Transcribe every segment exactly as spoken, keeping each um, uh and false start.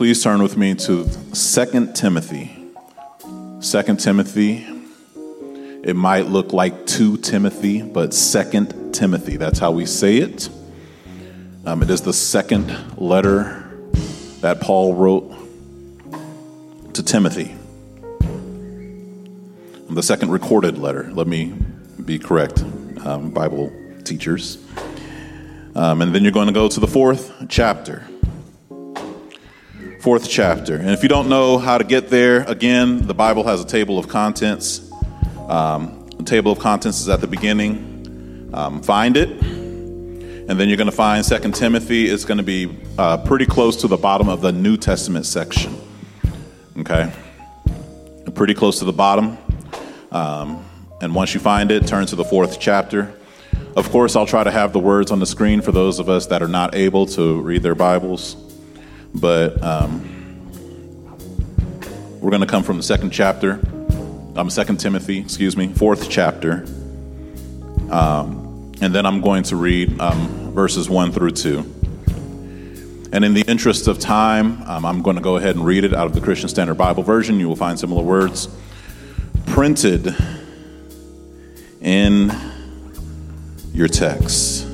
Please turn with me to Second Timothy. Second Timothy. It might look like two Timothy, but Second Timothy. That's how we say it. Um, it is the second letter that Paul wrote to Timothy. The second recorded letter. Let me be correct, um, Bible teachers. Um, and then you're going to go to the fourth chapter. Fourth chapter. And if you don't know how to get there, again, the Bible has a table of contents. Um, the table of contents is at the beginning. Um, find it. And then you're going to find Second Timothy. It's going to be uh, pretty close to the bottom of the New Testament section. Okay? Pretty close to the bottom. Um, and once you find it, turn to the fourth chapter. Of course, I'll try to have the words on the screen for those of us that are not able to read their Bibles. But um, we're going to come from the second chapter, um, Second Timothy, excuse me, fourth chapter. Um, and then I'm going to read um, verses one through two. And in the interest of time, um, I'm going to go ahead and read it out of the Christian Standard Bible Version. You will find similar words printed in your text.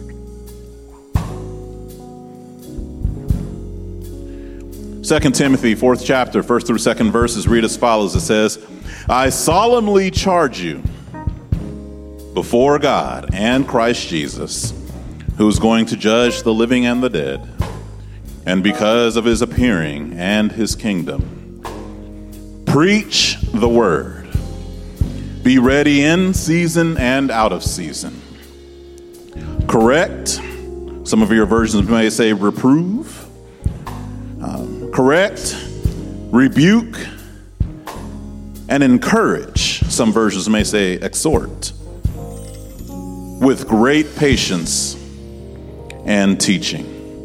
Second Timothy, fourth chapter, first through second verses read as follows. It says, I solemnly charge you before God and Christ Jesus, who is going to judge the living and the dead, and because of his appearing and his kingdom, preach the word. Be ready in season and out of season. Correct. Some of your versions may say reprove. Um, correct, rebuke, and encourage. Some versions may say exhort. With great patience and teaching.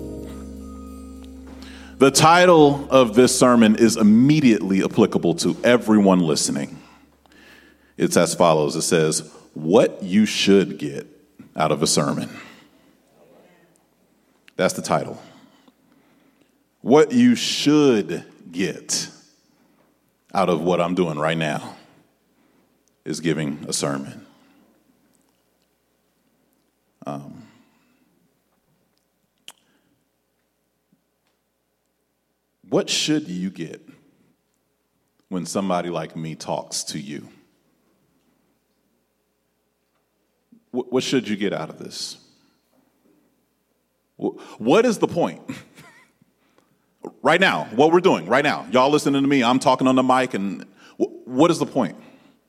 The title of this sermon is immediately applicable to everyone listening. It's as follows. It says, what you should get out of a sermon. That's the title. What you should get out of what I'm doing right now is giving a sermon. Um, what should you get when somebody like me talks to you? What, what should you get out of this? What is the point? Right now, what we're doing right now, y'all listening to me, I'm talking on the mic, and what is the point?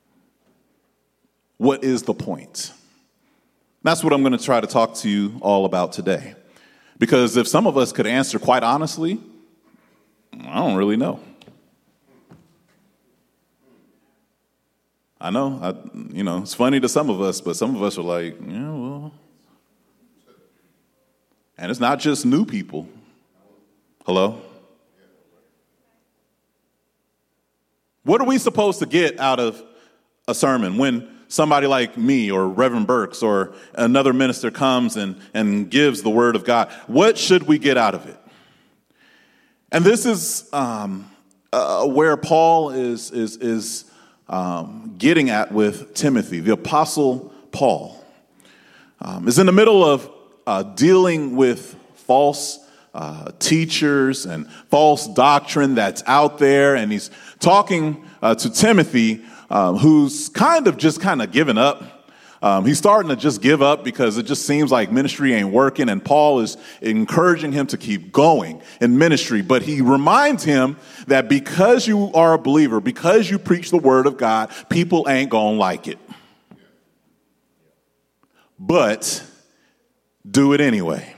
What is the point? That's what I'm going to try to talk to you all about today. Because if some of us could answer quite honestly, I don't really know. I know, I, you know, it's funny to some of us, but some of us are like, yeah, well. And it's not just new people. Hello? What are we supposed to get out of a sermon when somebody like me or Reverend Burks or another minister comes and, and gives the word of God? What should we get out of it? And this is um, uh, where Paul is, is, is um, getting at with Timothy. The Apostle Paul um, is in the middle of uh, dealing with false Uh, teachers and false doctrine that's out there. And he's talking uh, to Timothy, um, who's kind of just kind of given up. Um, he's starting to just give up because it just seems like ministry ain't working. And Paul is encouraging him to keep going in ministry. But he reminds him that because you are a believer, because you preach the word of God, people ain't gonna like it. But do it anyway.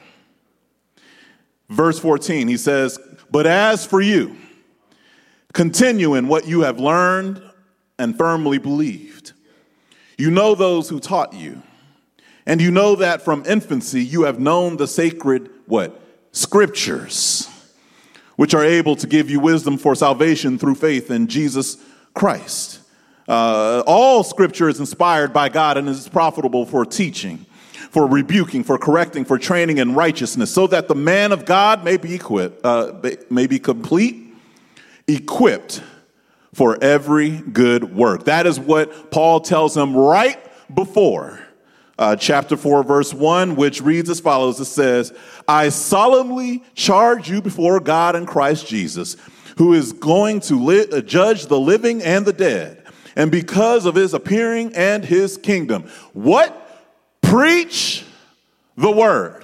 Verse fourteen, he says, but as for you, continue in what you have learned and firmly believed. You know those who taught you, and you know that from infancy you have known the sacred, what? Scriptures, which are able to give you wisdom for salvation through faith in Jesus Christ. Uh, all scripture is inspired by God and is profitable for teaching, for rebuking, for correcting, for training in righteousness, so that the man of God may be equipped, uh, may be complete, equipped for every good work. That is what Paul tells them right before uh, chapter four, verse one, which reads as follows. It says, I solemnly charge you before God and Christ Jesus, who is going to li- judge the living and the dead, and because of his appearing and his kingdom. What? Preach the word.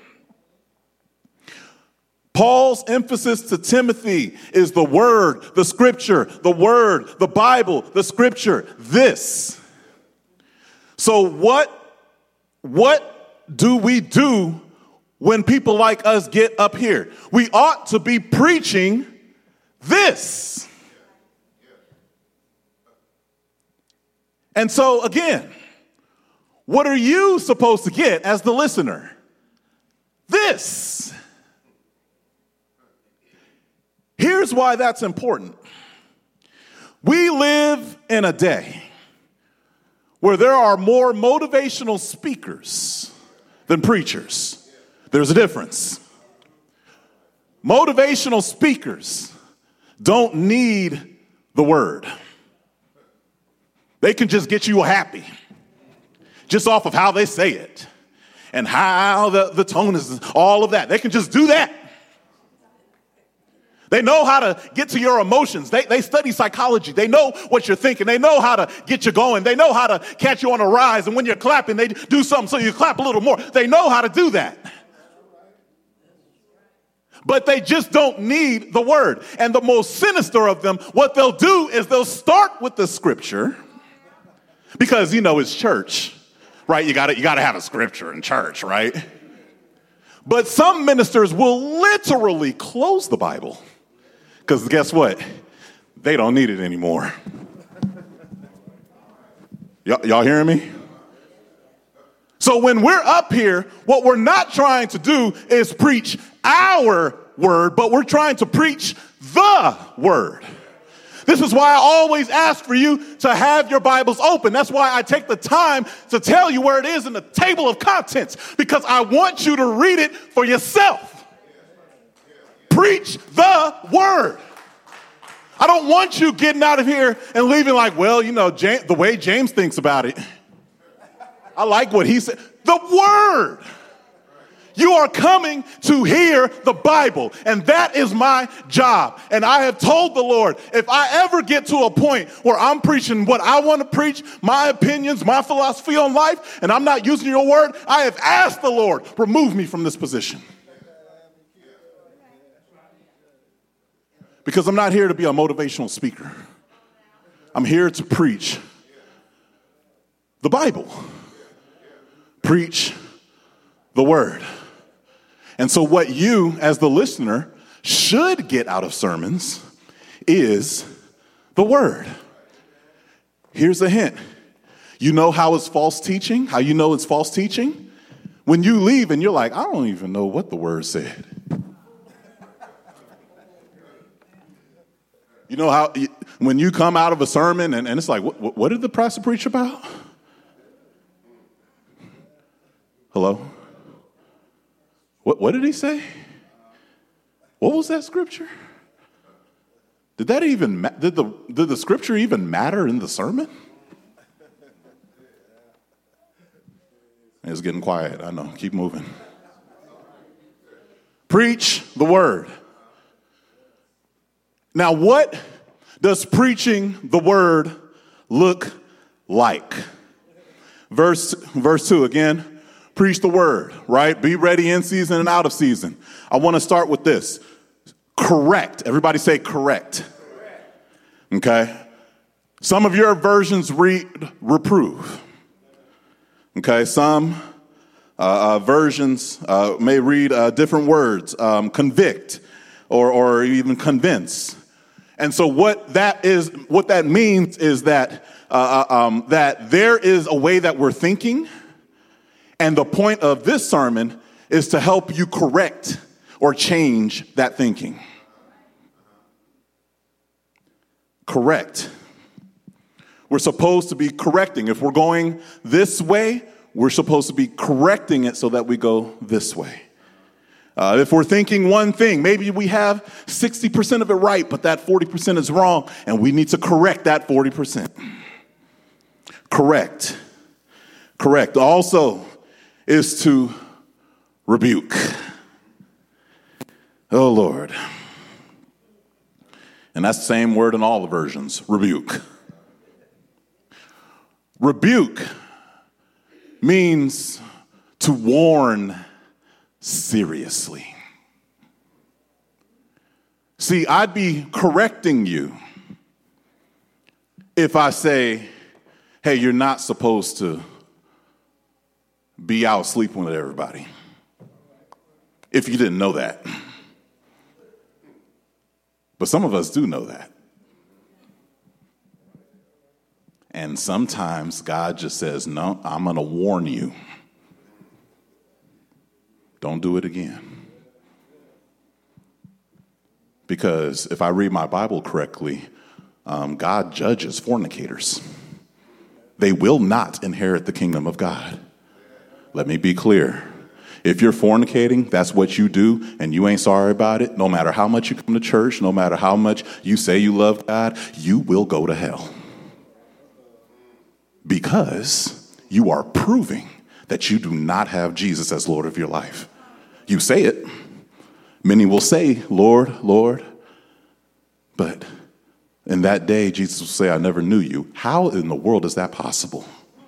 Paul's emphasis to Timothy is the word, the scripture, the word, the Bible, the scripture, this. So what, what do we do when people like us get up here? We ought to be preaching this. And so again, what are you supposed to get as the listener? This. Here's why that's important. We live in a day where there are more motivational speakers than preachers. There's a difference. Motivational speakers don't need the word. They can just get you happy just off of how they say it and how the, the tone is, all of that. They can just do that. They know how to get to your emotions. They, they study psychology. They know what you're thinking. They know how to get you going. They know how to catch you on a rise. And when you're clapping, they do something so you clap a little more. They know how to do that. But they just don't need the word. And the most sinister of them, what they'll do is they'll start with the scripture because, you know, it's church, right? You gotta, you gotta have a scripture in church, right? But some ministers will literally close the Bible. Because guess what? They don't need it anymore. Y- y'all hearing me? So when we're up here, what we're not trying to do is preach our word, but we're trying to preach the word. This is why I always ask for you to have your Bibles open. That's why I take the time to tell you where it is in the table of contents, because I want you to read it for yourself. Preach the word. I don't want you getting out of here and leaving like, well, you know, James, the way James thinks about it. I like what he said. The word. You are coming to hear the Bible, and that is my job. And I have told the Lord, if I ever get to a point where I'm preaching what I want to preach, my opinions, my philosophy on life, and I'm not using your word, I have asked the Lord, remove me from this position. Because I'm not here to be a motivational speaker. I'm here to preach the Bible. Preach the word. And so what you, as the listener, should get out of sermons is the word. Here's a hint. You know how it's false teaching? How you know it's false teaching? When you leave and you're like, I don't even know what the word said. You know how when you come out of a sermon and, and it's like, what, what did the pastor preach about? Hello? What, what did he say? What was that scripture? Did that even, ma- did the, did the scripture even matter in the sermon? It's getting quiet. I know. Keep moving. Preach the word. Now, what does preaching the word look like? Verse, verse two again, preach the word, right? Be ready in season and out of season. I want to start with this. Correct. Everybody say correct. Okay. Some of your versions read reprove. Okay. Some uh, uh, versions uh, may read uh, different words, um, convict or, or even convince. And so what that is, what that means is that uh, um, that there is a way that we're thinking, and the point of this sermon is to help you correct or change that thinking. Correct. We're supposed to be correcting. If we're going this way, we're supposed to be correcting it so that we go this way. Uh, if we're thinking one thing, maybe we have sixty percent of it right, but that forty percent is wrong, and we need to correct that forty percent. Correct. Correct. Also is to rebuke. Oh, Lord. And that's the same word in all the versions, rebuke. Rebuke means to warn seriously. See, I'd be correcting you if I say, hey, you're not supposed to be out sleeping with everybody. If you didn't know that. But some of us do know that. And sometimes God just says, no, I'm going to warn you. Don't do it again. Because if I read my Bible correctly, um, God judges fornicators. They will not inherit the kingdom of God. Let me be clear. If you're fornicating, that's what you do, and you ain't sorry about it, no matter how much you come to church, no matter how much you say you love God, you will go to hell. Because you are proving that you do not have Jesus as Lord of your life. You say it. Many will say, Lord, Lord. But in that day, Jesus will say, I never knew you. How in the world is that possible?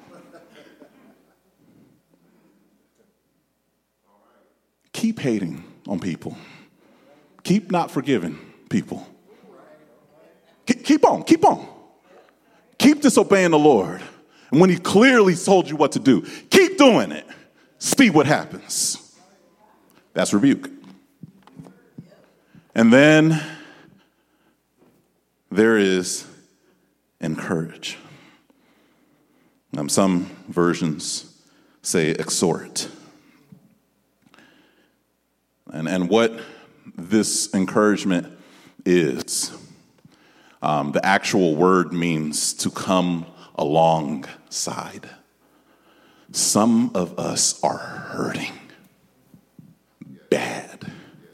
Keep hating on people. Keep not forgiving people. Keep on, keep on. Keep disobeying the Lord. And when he clearly told you what to do, keep doing it. See what happens. That's rebuke. And then there is encourage. Um, some versions say exhort. And, and what this encouragement is, um, the actual word means to come alongside. Some of us are hurting bad,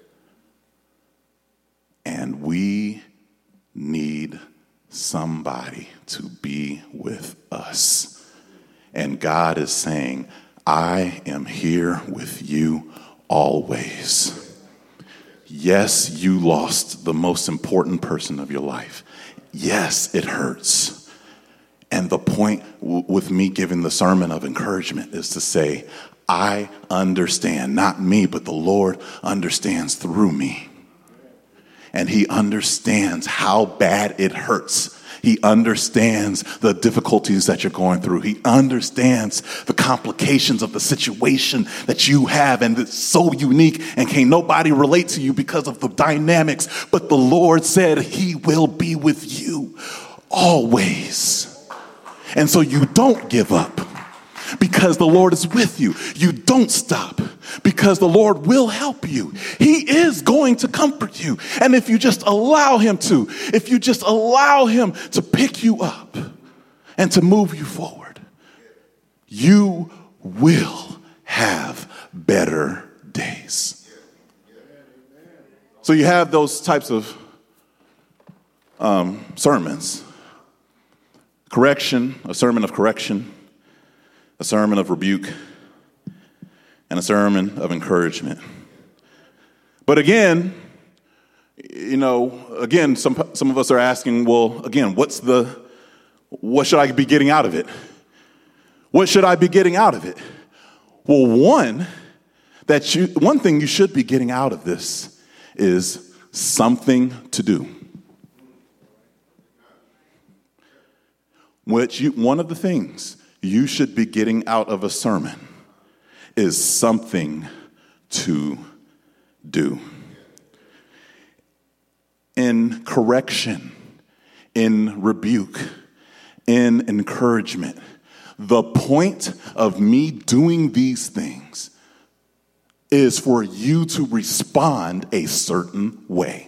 and we need somebody to be with us. And God is saying, I am here with you always. Yes, you lost the most important person of your life. Yes, it hurts. And the point w- with me giving the sermon of encouragement is to say, I understand, not me, but the Lord understands through me. And he understands how bad it hurts. He understands the difficulties that you're going through. He understands the complications of the situation that you have, and it's so unique and can't nobody relate to you because of the dynamics. But the Lord said he will be with you always. And so you don't give up because the Lord is with you. You don't stop because the Lord will help you. He is going to comfort you. And if you just allow him to, if you just allow him to pick you up and to move you forward, you will have better days. So you have those types of um, sermons. Correction, a sermon of correction, a sermon of rebuke, and a sermon of encouragement. But again, you know, again, some some of us are asking, well, again, what's the, what should I be getting out of it? What should I be getting out of it? Well, one, that you, one thing you should be getting out of this is something to do. Which you, one of the things you should be getting out of a sermon is something to do. In correction, in rebuke, in encouragement, the point of me doing these things is for you to respond a certain way.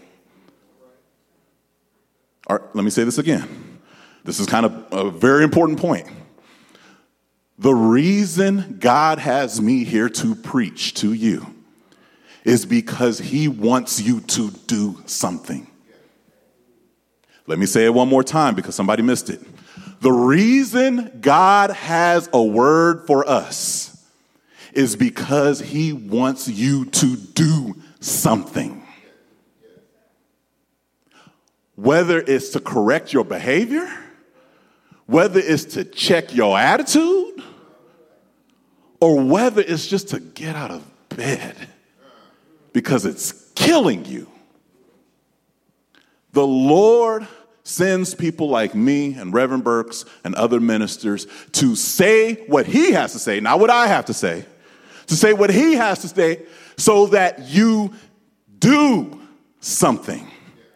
All right, let me say this again. This is kind of a very important point. The reason God has me here to preach to you is because he wants you to do something. Let me say it one more time because somebody missed it. The reason God has a word for us is because he wants you to do something. Whether it's to correct your behavior, whether it's to check your attitude, or whether it's just to get out of bed because it's killing you. The Lord sends people like me and Reverend Burks and other ministers to say what he has to say, not what I have to say, to say what he has to say so that you do something.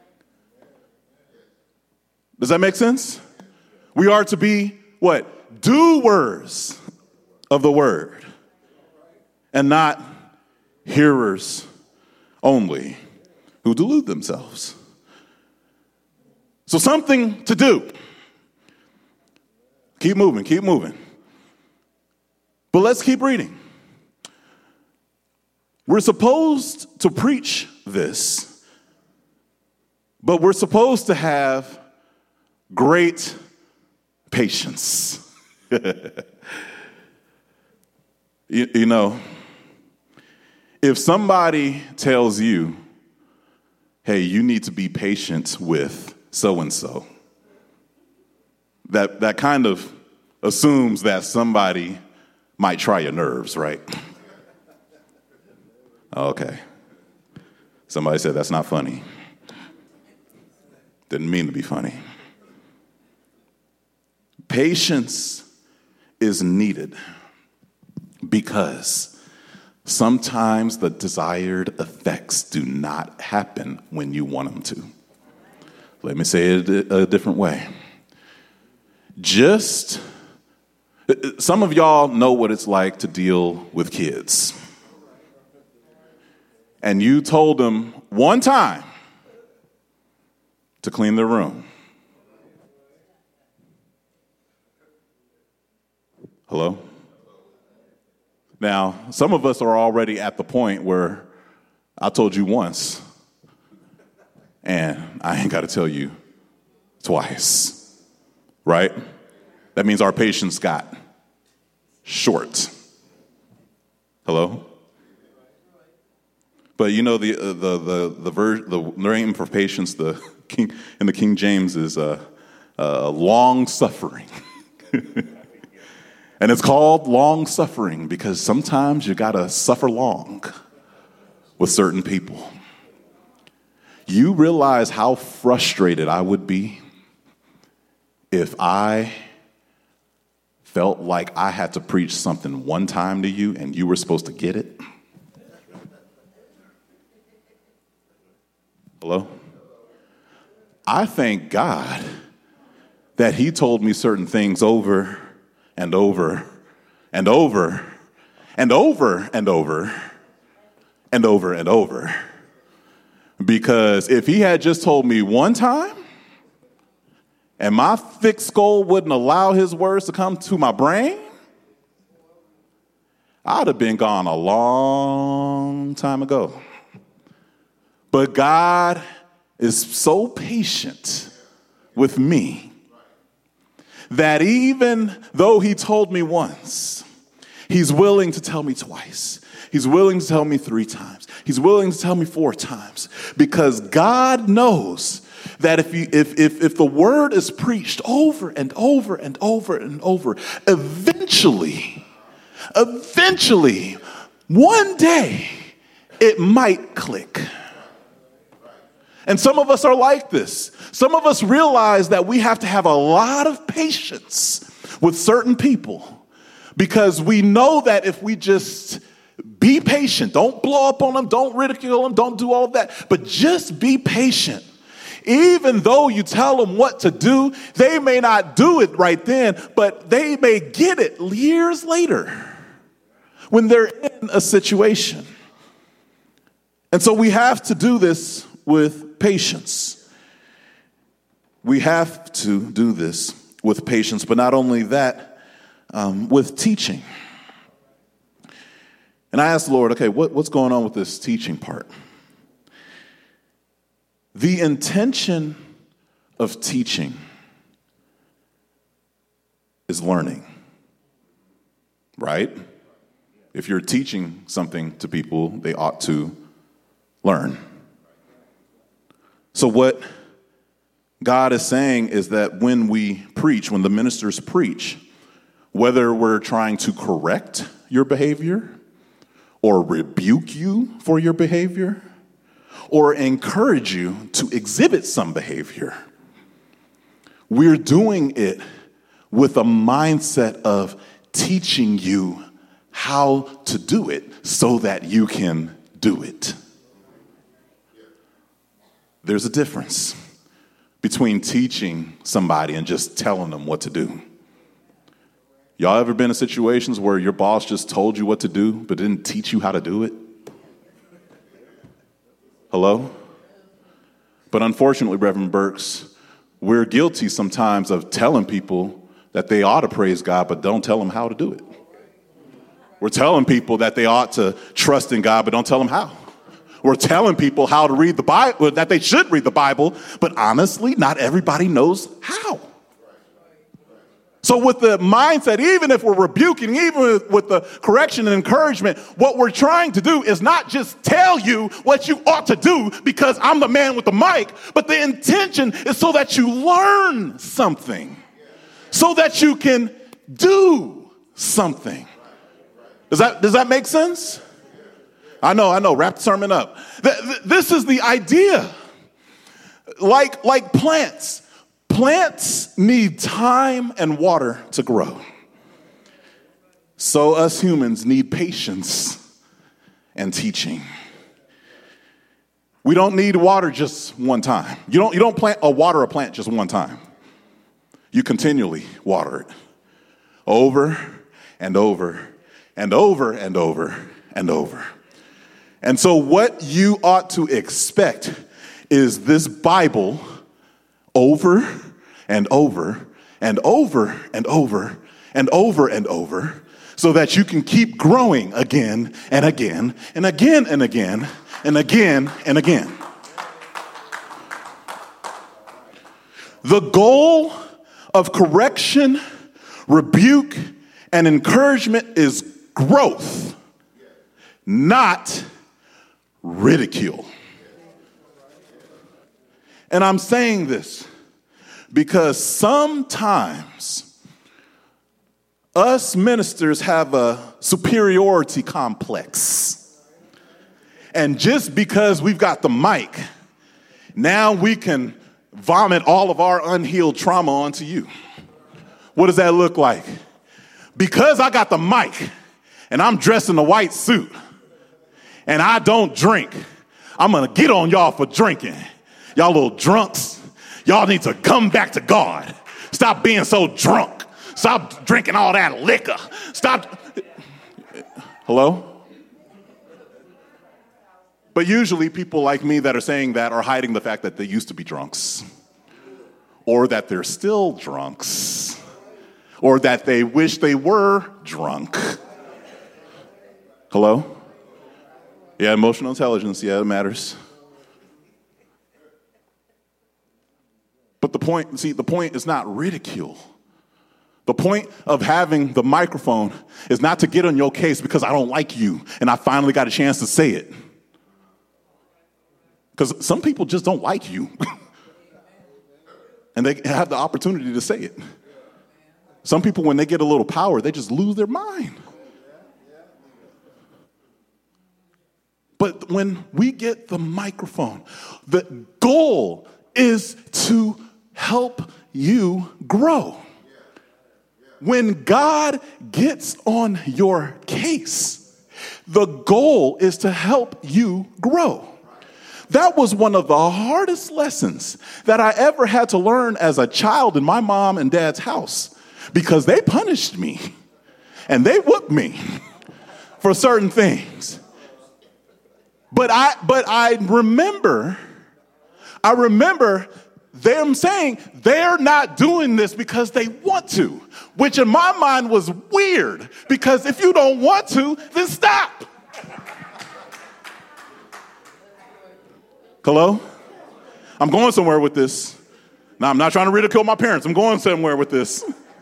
Does that make sense? We are to be what? Doers of the word and not hearers only who delude themselves. So something to do. Keep moving, keep moving. But let's keep reading. We're supposed to preach this, but we're supposed to have great patience. you, you know, if somebody tells you, hey, you need to be patient with so-and-so, that, that kind of assumes that somebody might try your nerves, right? Okay. Somebody said that's not funny. Didn't mean to be funny. Patience is needed because sometimes the desired effects do not happen when you want them to. Let me say it a different way. Just, some of y'all know what it's like to deal with kids. And you told them one time to clean their room. Hello? Now, some of us are already at the point where I told you once, and I ain't got to tell you twice, right? That means our patience got short. Hello? But you know the uh, the the the, ver- the name for patience, the King in the King James is uh, uh, long suffering, and it's called long suffering because sometimes you gotta suffer long with certain people. You realize how frustrated I would be if I felt like I had to preach something one time to you and you were supposed to get it. Hello? I thank God that he told me certain things over and over and over and over and over and over and over. Because if he had just told me one time and my thick skull wouldn't allow his words to come to my brain, I'd have been gone a long time ago. But God is so patient with me that even though he told me once, he's willing to tell me twice. He's willing to tell me three times. He's willing to tell me four times because God knows that if, you, if, if, if the word is preached over and over and over and over, eventually, eventually, one day, it might click. And some of us are like this. Some of us realize that we have to have a lot of patience with certain people because we know that if we just be patient, don't blow up on them, don't ridicule them, don't do all that, but just be patient. Even though you tell them what to do, they may not do it right then, but they may get it years later when they're in a situation. And so we have to do this with patience. We have to do this with patience, but not only that, um, with teaching. And I asked the Lord, okay, what, what's going on with this teaching part? The intention of teaching is learning, right? If you're teaching something to people, they ought to learn. So what God is saying is that when we preach, when the ministers preach, whether we're trying to correct your behavior or rebuke you for your behavior or encourage you to exhibit some behavior, we're doing it with a mindset of teaching you how to do it so that you can do it. There's a difference between teaching somebody and just telling them what to do. Y'all ever been in situations where your boss just told you what to do but didn't teach you how to do it? Hello? But unfortunately, Reverend Burks, we're guilty sometimes of telling people that they ought to praise God but don't tell them how to do it. We're telling people that they ought to trust in God but don't tell them how. We're telling people how to read the Bible, that they should read the Bible, but honestly, not everybody knows how. So with the mindset, even if we're rebuking, even with, with the correction and encouragement, what we're trying to do is not just tell you what you ought to do because I'm the man with the mic, but the intention is so that you learn something, so that you can do something. Does that, does that make sense? I know, I know, wrap the sermon up. This is the idea. Like, like plants. Plants need time and water to grow. So us humans need patience and teaching. We don't need water just one time. You don't, you don't plant or water a plant just one time. You continually water it over and over and over and over and over. And so what you ought to expect is this Bible over and over and over and over and over and over so that you can keep growing again and again and again and again and again and again. The goal of correction, rebuke, and encouragement is growth, not ridicule. And I'm saying this because sometimes us ministers have a superiority complex. And just because we've got the mic, now we can vomit all of our unhealed trauma onto you. What does that look like? Because I got the mic and I'm dressed in a white suit and I don't drink, I'm going to get on y'all for drinking. Y'all little drunks, y'all need to come back to God. Stop being so drunk. Stop drinking all that liquor. Stop. Hello? But usually people like me that are saying that are hiding the fact that they used to be drunks, or that they're still drunks, or that they wish they were drunk. Hello? Yeah, emotional intelligence, yeah, it matters. But the point, see, the point is not ridicule. The point of having the microphone is not to get on your case because I don't like you and I finally got a chance to say it. Because some people just don't like you. And they have the opportunity to say it. Some people, when they get a little power, they just lose their mind. But when we get the microphone, the goal is to help you grow. When God gets on your case, the goal is to help you grow. That was one of the hardest lessons that I ever had to learn as a child in my mom and dad's house, because they punished me and they whooped me for certain things. But I, but I remember, I remember them saying they're not doing this because they want to, which in my mind was weird, because if you don't want to, then stop. Hello? I'm going somewhere with this. Now, I'm not trying to ridicule my parents. I'm going somewhere with this.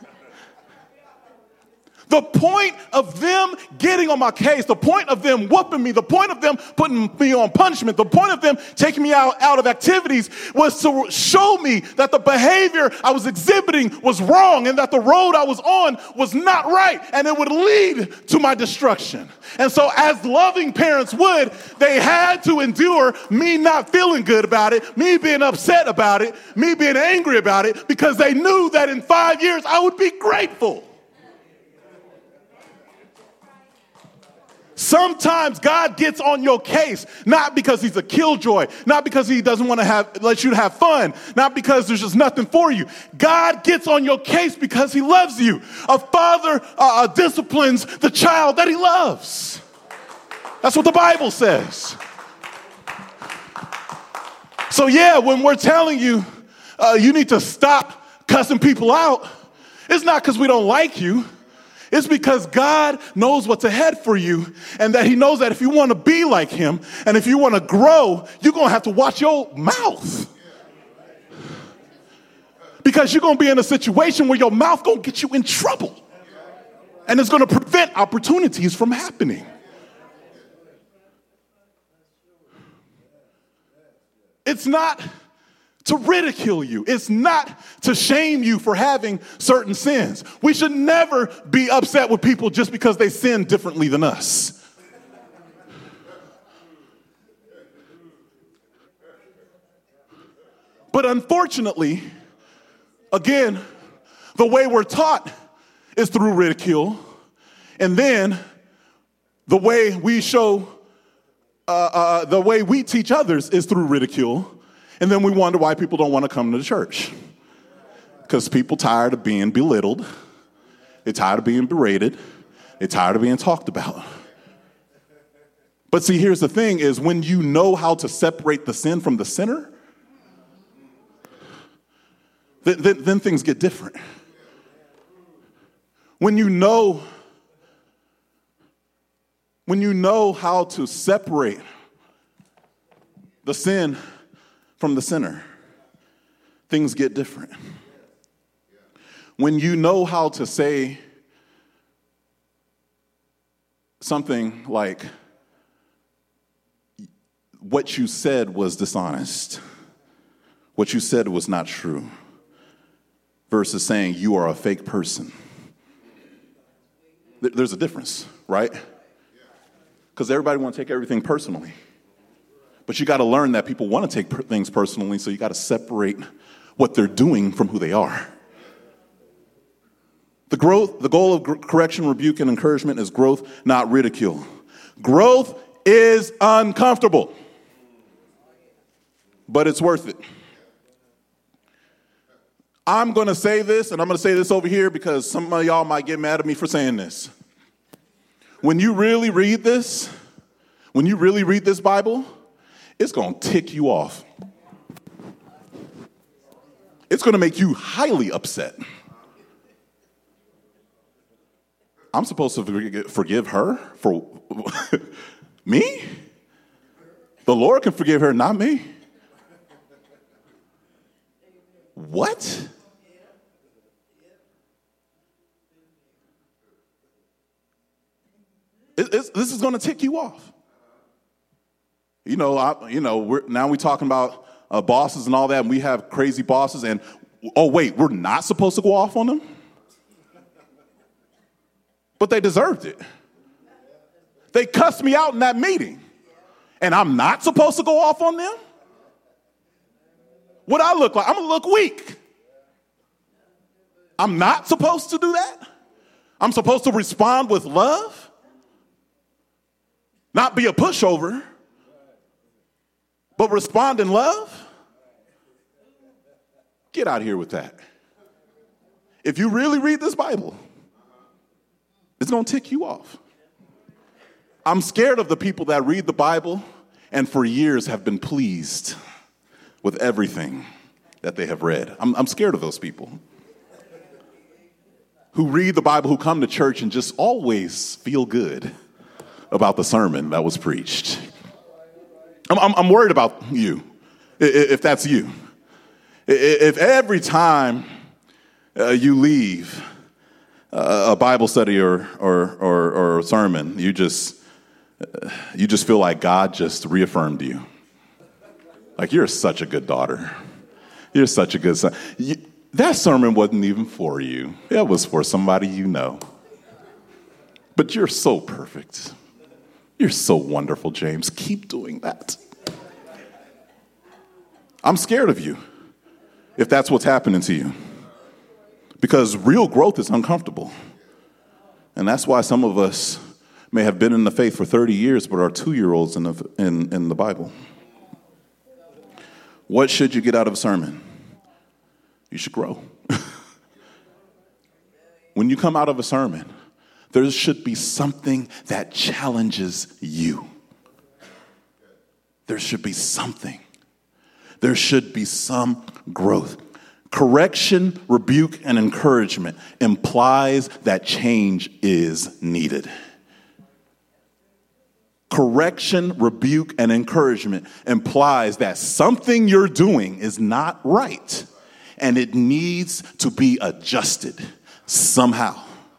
The point of them getting on my case, the point of them whooping me, the point of them putting me on punishment, the point of them taking me out, out of activities was to show me that the behavior I was exhibiting was wrong and that the road I was on was not right, and it would lead to my destruction. And so as loving parents would, they had to endure me not feeling good about it, me being upset about it, me being angry about it, because they knew that in five years I would be grateful. Sometimes God gets on your case, not because he's a killjoy, not because he doesn't want to have let you have fun, not because there's just nothing for you. God gets on your case because he loves you. A father uh, disciplines the child that he loves. That's what the Bible says. So yeah, when we're telling you, uh, you need to stop cussing people out, it's not because we don't like you. It's because God knows what's ahead for you, and that he knows that if you want to be like him and if you want to grow, you're going to have to watch your mouth. Because you're going to be in a situation where your mouth going to get you in trouble. And it's going to prevent opportunities from happening. It's not to ridicule you. It's not to shame you for having certain sins. We should never be upset with people just because they sin differently than us. But unfortunately, again, the way we're taught is through ridicule. And then the way we show, uh, uh, the way we teach others is through ridicule. And then we wonder why people don't want to come to the church. Because people tired of being belittled. They're tired of being berated. They're tired of being talked about. But see, here's the thing is when you know how to separate the sin from the sinner, then, then, then things get different. When you know, when you know how to separate the sin from the sinner, things get different. When you know how to say something like, what you said was dishonest, what you said was not true, versus saying you are a fake person. There's a difference, right? Because everybody wants to take everything personally. But you got to learn that people want to take per- things personally, so you got to separate what they're doing from who they are. The growth, the goal of gr- correction, rebuke, and encouragement is growth, not ridicule. Growth is uncomfortable, but it's worth it. I'm going to say this, and I'm going to say this over here because some of y'all might get mad at me for saying this. When you really read this, when you really read this Bible, it's going to tick you off. It's going to make you highly upset. I'm supposed to forgive her for me? The Lord can forgive her, not me. What? It, it's, this is going to tick you off. You know, I, you know. We're, now we're talking about uh, bosses and all that, and we have crazy bosses. And oh wait, we're not supposed to go off on them, but they deserved it. They cussed me out in that meeting, and I'm not supposed to go off on them. What I look like? I'm gonna look weak. I'm not supposed to do that. I'm supposed to respond with love, not be a pushover. But respond in love? Get out of here with that. If you really read this Bible, it's going to tick you off. I'm scared of the people that read the Bible and for years have been pleased with everything that they have read. I'm, I'm scared of those people who read the Bible, who come to church and just always feel good about the sermon that was preached. I'm, I'm, I'm worried about you, if that's you. If every time uh, you leave uh, a Bible study or, or, or, or a sermon, you just, uh, you just feel like God just reaffirmed you. Like, you're such a good daughter. You're such a good son. You, that sermon wasn't even for you. It was for somebody you know. But you're so perfect. You're so wonderful, James. Keep doing that. I'm scared of you if that's what's happening to you. Because real growth is uncomfortable. And that's why some of us may have been in the faith for thirty years, but are two-year-olds in the, in, in the Bible. What should you get out of a sermon? You should grow. When you come out of a sermon, there should be something that challenges you. There should be something. There should be some growth. Correction, rebuke, and encouragement implies that change is needed. Correction, rebuke, and encouragement implies that something you're doing is not right, and it needs to be adjusted somehow.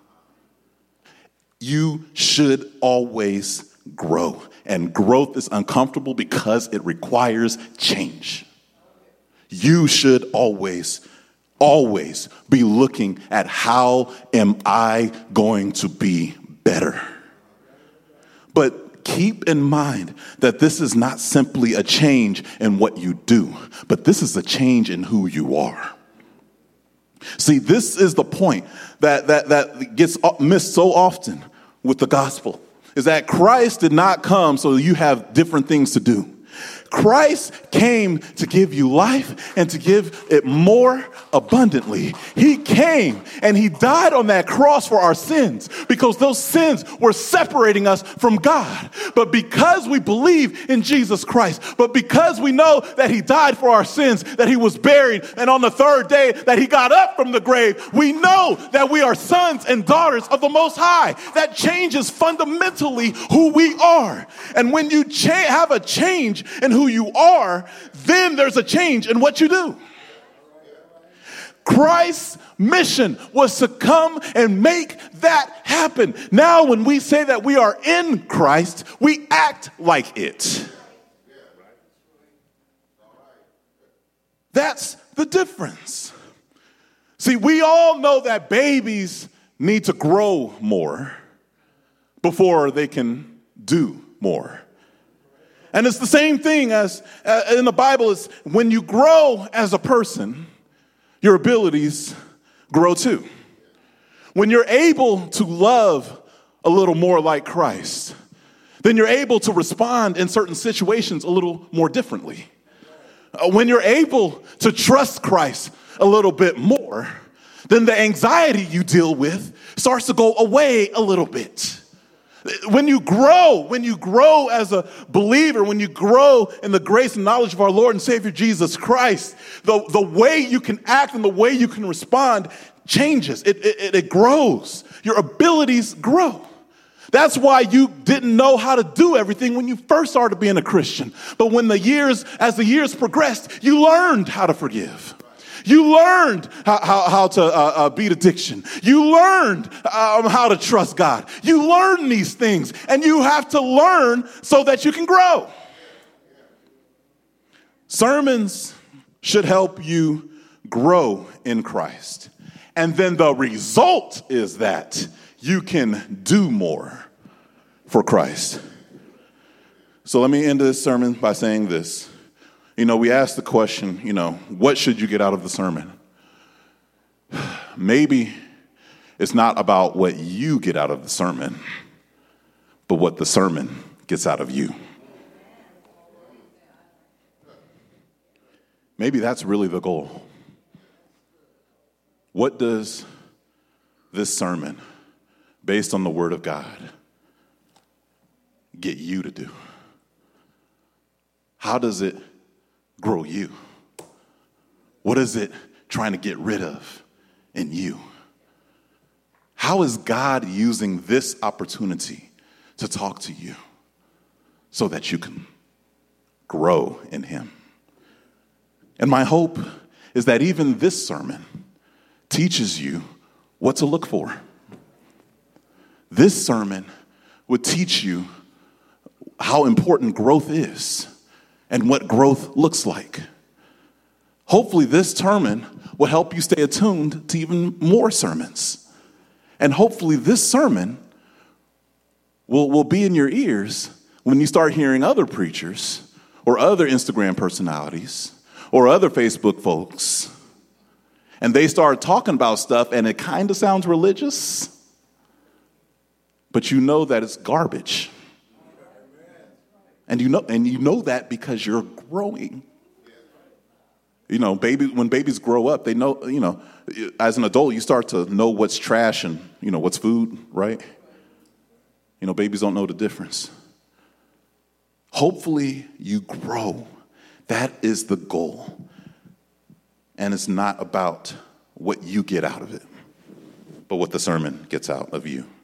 You should always grow, and growth is uncomfortable because it requires change. You should always, always be looking at how am I going to be better? But keep in mind that this is not simply a change in what you do, but this is a change in who you are. See, this is the point that, that, that gets missed so often with the gospel, is that Christ did not come so you have different things to do. Christ came to give you life and to give it more abundantly. He came and he died on that cross for our sins because those sins were separating us from God. But because we believe in Jesus Christ, but because we know that he died for our sins, that he was buried, and on the third day that he got up from the grave, we know that we are sons and daughters of the Most High. That changes fundamentally who we are. And when you cha- have a change in who you are, then there's a change in what you do. Christ's mission was to come and make that happen. Now, when we say that we are in Christ, we act like it. That's the difference. See, we all know that babies need to grow more before they can do more. And it's the same thing as uh, in the Bible is when you grow as a person, your abilities grow too. When you're able to love a little more like Christ, then you're able to respond in certain situations a little more differently. Uh, when you're able to trust Christ a little bit more, then the anxiety you deal with starts to go away a little bit. When you grow, when you grow as a believer, when you grow in the grace and knowledge of our Lord and Savior Jesus Christ, the, the way you can act and the way you can respond changes. It, it, it grows. Your abilities grow. That's why you didn't know how to do everything when you first started being a Christian. But when the years, as the years progressed, you learned how to forgive. You learned how, how, how to uh, uh, beat addiction. You learned um, how to trust God. You learn these things, and you have to learn so that you can grow. Sermons should help you grow in Christ. And then the result is that you can do more for Christ. So let me end this sermon by saying this. You know, we asked the question, you know, what should you get out of the sermon? Maybe it's not about what you get out of the sermon, but what the sermon gets out of you. Maybe that's really the goal. What does this sermon, based on the Word of God, get you to do? How does it grow you? What is it trying to get rid of in you? How is God using this opportunity to talk to you so that you can grow in him? And my hope is that even this sermon teaches you what to look for. This sermon would teach you how important growth is and what growth looks like. Hopefully this sermon will help you stay attuned to even more sermons. And hopefully this sermon will, will be in your ears when you start hearing other preachers or other Instagram personalities or other Facebook folks, and they start talking about stuff and it kind of sounds religious, but you know that it's garbage. And you know, and you know that because you're growing. You know, baby, when babies grow up, they know, you know, as an adult, you start to know what's trash and, you know, what's food, right? You know, babies don't know the difference. Hopefully you grow. That is the goal. And it's not about what you get out of it, but what the sermon gets out of you.